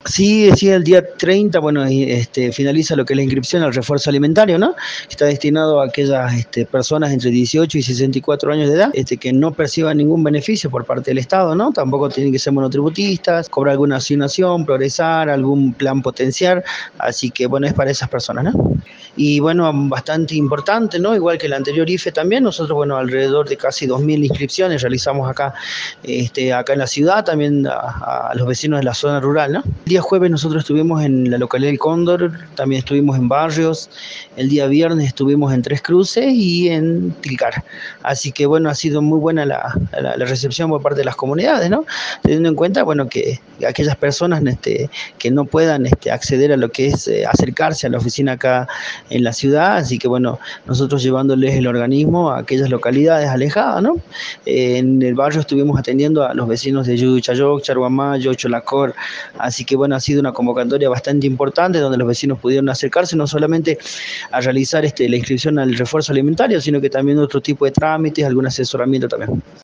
Sí, sí, el día 30, bueno, finaliza lo que es la inscripción al refuerzo alimentario, ¿no? Está destinado a aquellas personas entre 18 y 64 años de edad que no perciban ningún beneficio por parte del Estado, ¿no? Tampoco tienen que ser monotributistas, cobrar alguna asignación, progresar, algún plan potenciar, así que bueno, es para esas personas, ¿no? Y bueno, bastante importante, ¿no? Igual que el anterior IFE también, nosotros, bueno, alrededor de casi 2000 inscripciones realizamos acá en la ciudad, también a los vecinos de la zona rural, ¿no? El día jueves nosotros estuvimos en la localidad del Cóndor, también estuvimos en Barrios, el día viernes estuvimos en Tres Cruces y en Tilcar. Así que bueno, ha sido muy buena la recepción por parte de las comunidades, ¿no? Teniendo en cuenta, bueno, que aquellas personas que no puedan acceder a lo que es acercarse a la oficina acá en la ciudad, así que bueno, nosotros llevándoles el organismo a aquellas localidades alejadas, ¿no? En el barrio estuvimos atendiendo a los vecinos de Yuduchayoc, Charguamayo, Cholacor, así que bueno, ha sido una convocatoria bastante importante donde los vecinos pudieron acercarse no solamente a realizar la inscripción al refuerzo alimentario, sino que también otro tipo de trámites, algún asesoramiento también.